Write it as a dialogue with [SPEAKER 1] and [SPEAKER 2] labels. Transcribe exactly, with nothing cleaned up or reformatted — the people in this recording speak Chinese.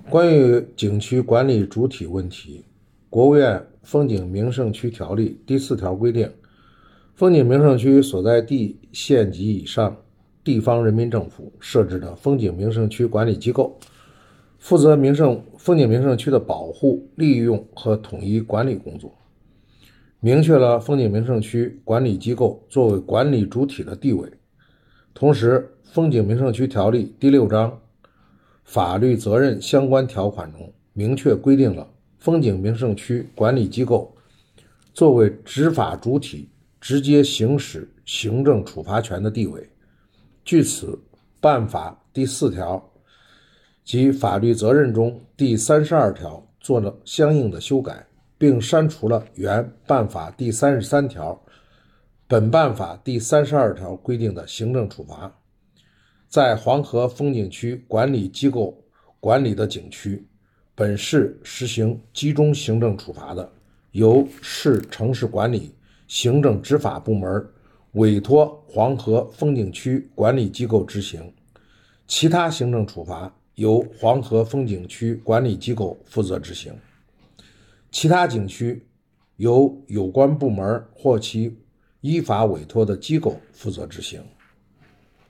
[SPEAKER 1] 关于景区管理主体问题，国务院风景名胜区条例第四条规定，风景名胜区所在地县级以上地方人民政府设置的风景名胜区管理机构，负责名胜风景名胜区的保护、利用和统一管理工作，明确了风景名胜区管理机构作为管理主体的地位。同时，风景名胜区条例第六章法律责任相关条款中明确规定了风景名胜区管理机构作为执法主体直接行使行政处罚权的地位。据此，办法第四条及法律责任中第三十二条做了相应的修改，并删除了原办法第三十三条、本办法第三十二条规定的行政处罚。在黄河风景区管理机构管理的景区，本市实行集中行政处罚的，由市城市管理行政执法部门委托黄河风景区管理机构执行，其他行政处罚由黄河风景区管理机构负责执行，其他景区由有关部门或其依法委托的机构负责执行。